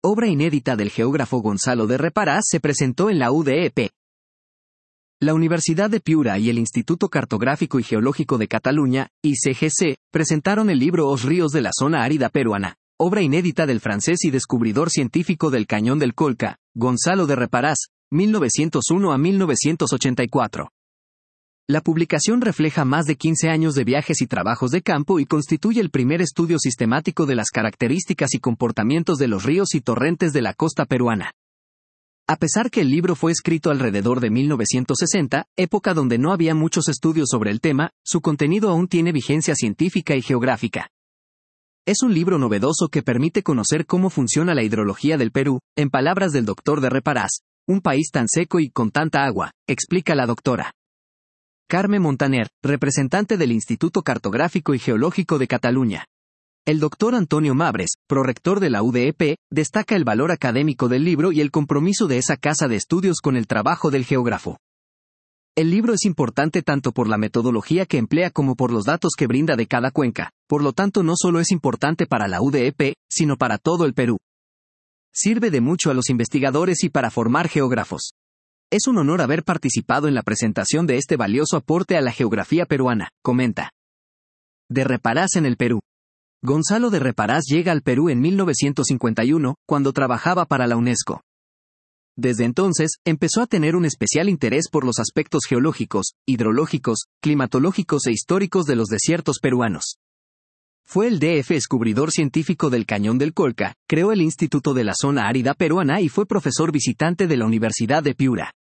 obra inédita del geógrafo Gonzalo de Reparaz, se presentó en la UDEP. La Universidad de Piura y el Instituto Cartográfico y Geológico de Cataluña, ICGC, presentaron el libro Os ríos de la zona árida peruana, obra inédita del francés y descubridor científico del Cañón del Colca, Gonzalo de Reparaz, 1901 a 1984. La publicación refleja más de 15 años de viajes y trabajos de campo y constituye el primer estudio sistemático de las características y comportamientos de los ríos y torrentes de la costa peruana. A pesar que el libro fue escrito alrededor de 1960, época donde no había muchos estudios sobre el tema, su contenido aún tiene vigencia científica y geográfica. Es un libro novedoso que permite conocer cómo funciona la hidrología del Perú, en palabras del doctor de Reparaz, un país tan seco y con tanta agua, explica la doctora Carme Montaner, representante del Instituto Cartográfico y Geológico de Cataluña. El doctor Antonio Mabres, prorector de la UDEP, destaca el valor académico del libro y el compromiso de esa casa de estudios con el trabajo del geógrafo. El libro es importante tanto por la metodología que emplea como por los datos que brinda de cada cuenca, por lo tanto no solo es importante para la UDEP, sino para todo el Perú. Sirve de mucho a los investigadores y para formar geógrafos. Es un honor haber participado en la presentación de este valioso aporte a la geografía peruana, comenta. De Reparaz en el Perú. Gonzalo de Reparaz llega al Perú en 1951, cuando trabajaba para la UNESCO. Desde entonces, empezó a tener un especial interés por los aspectos geológicos, hidrológicos, climatológicos e históricos de los desiertos peruanos. Fue el descubridor científico del Cañón del Colca, creó el Instituto de la Zona Árida Peruana y fue profesor visitante de la Universidad de Piura.